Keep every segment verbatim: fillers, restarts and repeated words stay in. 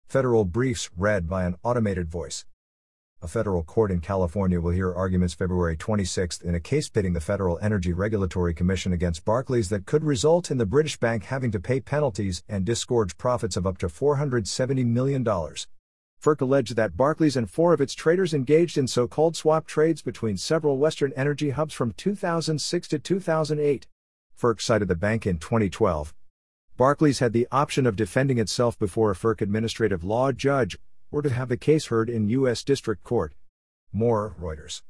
Federal briefs read by an automated voice. A federal court in California will hear arguments February twenty-sixth in a case pitting the Federal Energy Regulatory Commission against Barclays that could result in the British bank having to pay penalties and disgorge profits of up to four hundred seventy million dollars. FERC alleged that Barclays and four of its traders engaged in so-called swap trades between several Western energy hubs from two thousand six to two thousand eight. FERC cited the bank in twenty twelve. Barclays had the option of defending itself before a FERC administrative law judge, or to have the case heard in U S District Court. More, Reuters.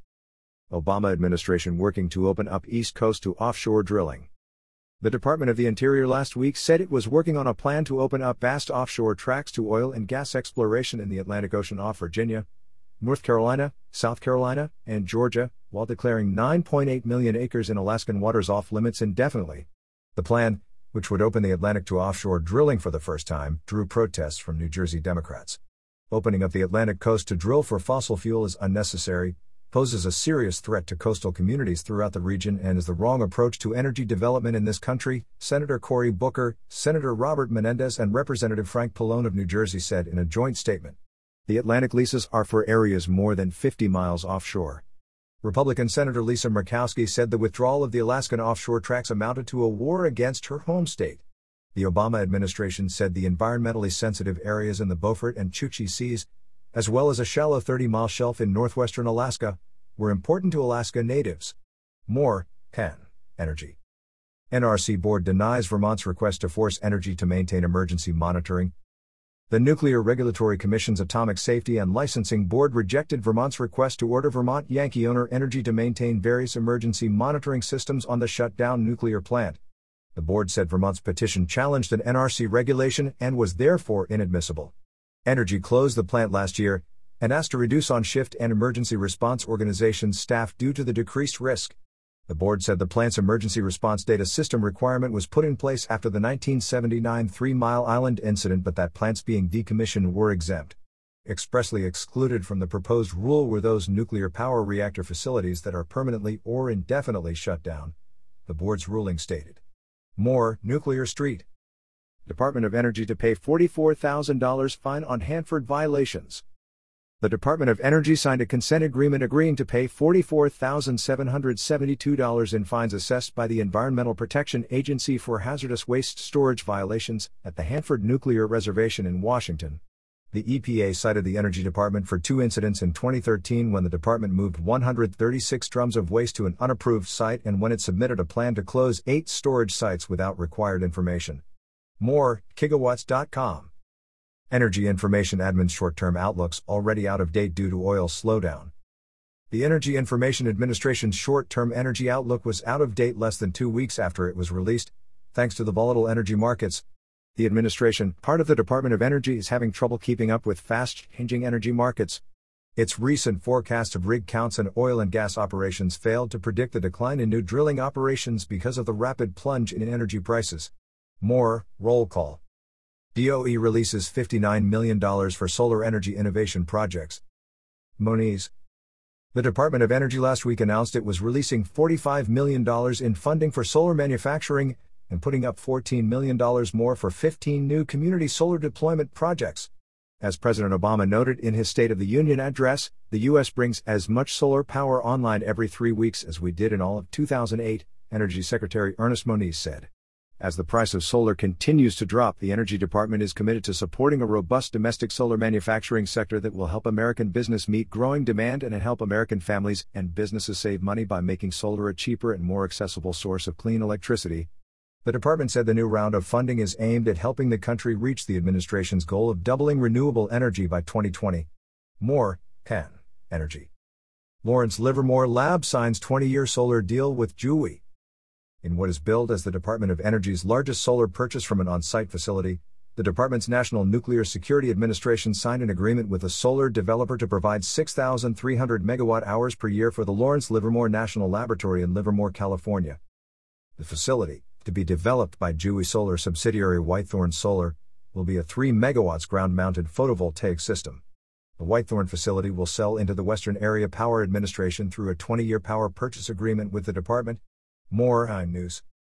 Obama administration working to open up East Coast to offshore drilling. The Department of the Interior last week said it was working on a plan to open up vast offshore tracts to oil and gas exploration in the Atlantic Ocean off Virginia, North Carolina, South Carolina, and Georgia, while declaring nine point eight million acres in Alaskan waters off limits indefinitely. The plan, which would open the Atlantic to offshore drilling for the first time, drew protests from New Jersey Democrats. Opening up the Atlantic coast to drill for fossil fuel is unnecessary, poses a serious threat to coastal communities throughout the region, and is the wrong approach to energy development in this country, Senator Cory Booker, Senator Robert Menendez, and Representative Frank Pallone of New Jersey said in a joint statement. The Atlantic leases are for areas more than fifty miles offshore. Republican Senator Lisa Murkowski said the withdrawal of the Alaskan offshore tracts amounted to a war against her home state. The Obama administration said the environmentally sensitive areas in the Beaufort and Chukchi Seas, as well as a shallow thirty-mile shelf in northwestern Alaska, were important to Alaska natives. More, Penn Energy. N R C board denies Vermont's request to force Energy to maintain emergency monitoring. The Nuclear Regulatory Commission's Atomic Safety and Licensing Board rejected Vermont's request to order Vermont Yankee owner Energy to maintain various emergency monitoring systems on the shut-down nuclear plant. The board said Vermont's petition challenged an N R C regulation and was therefore inadmissible. Energy closed the plant last year and asked to reduce on-shift and emergency response organizations' staff due to the decreased risk. The board said the plant's emergency response data system requirement was put in place after the nineteen seventy-nine Three Mile Island incident, but that plants being decommissioned were exempt. Expressly excluded from the proposed rule were those nuclear power reactor facilities that are permanently or indefinitely shut down, the board's ruling stated. More, Nuclear Street. Department of Energy to pay forty-four thousand dollars fine on Hanford violations. The Department of Energy signed a consent agreement agreeing to pay forty-four thousand seven hundred seventy-two dollars in fines assessed by the Environmental Protection Agency for hazardous waste storage violations at the Hanford Nuclear Reservation in Washington. The E P A cited the Energy Department for two incidents in twenty thirteen when the department moved one hundred thirty-six drums of waste to an unapproved site and when it submitted a plan to close eight storage sites without required information. More, Gigawatts dot com. Energy Information Admin's short-term outlooks already out of date due to oil slowdown. The Energy Information Administration's short-term energy outlook was out of date less than two weeks after it was released, thanks to the volatile energy markets. The administration, part of the Department of Energy, is having trouble keeping up with fast-changing energy markets. Its recent forecast of rig counts and oil and gas operations failed to predict the decline in new drilling operations because of the rapid plunge in energy prices. More, roll call. D O E releases fifty-nine million dollars for solar energy innovation projects. Moniz. The Department of Energy last week announced it was releasing forty-five million dollars in funding for solar manufacturing and putting up fourteen million dollars more for fifteen new community solar deployment projects. As President Obama noted in his State of the Union address, the U S brings as much solar power online every three weeks as we did in all of two thousand eight, Energy Secretary Ernest Moniz said. As the price of solar continues to drop, the Energy Department is committed to supporting a robust domestic solar manufacturing sector that will help American business meet growing demand and help American families and businesses save money by making solar a cheaper and more accessible source of clean electricity. The department said the new round of funding is aimed at helping the country reach the administration's goal of doubling renewable energy by twenty twenty. More, Penn Energy. Lawrence Livermore Lab signs twenty-year solar deal with G U I. In what is billed as the Department of Energy's largest solar purchase from an on-site facility, the department's National Nuclear Security Administration signed an agreement with a solar developer to provide six thousand three hundred megawatt hours per year for the Lawrence Livermore National Laboratory in Livermore, California. The facility, to be developed by G U I Solar subsidiary Whitethorn Solar, will be a three megawatts ground-mounted photovoltaic system. The Whitethorn facility will sell into the Western Area Power Administration through a twenty-year power purchase agreement with the department. More iNews.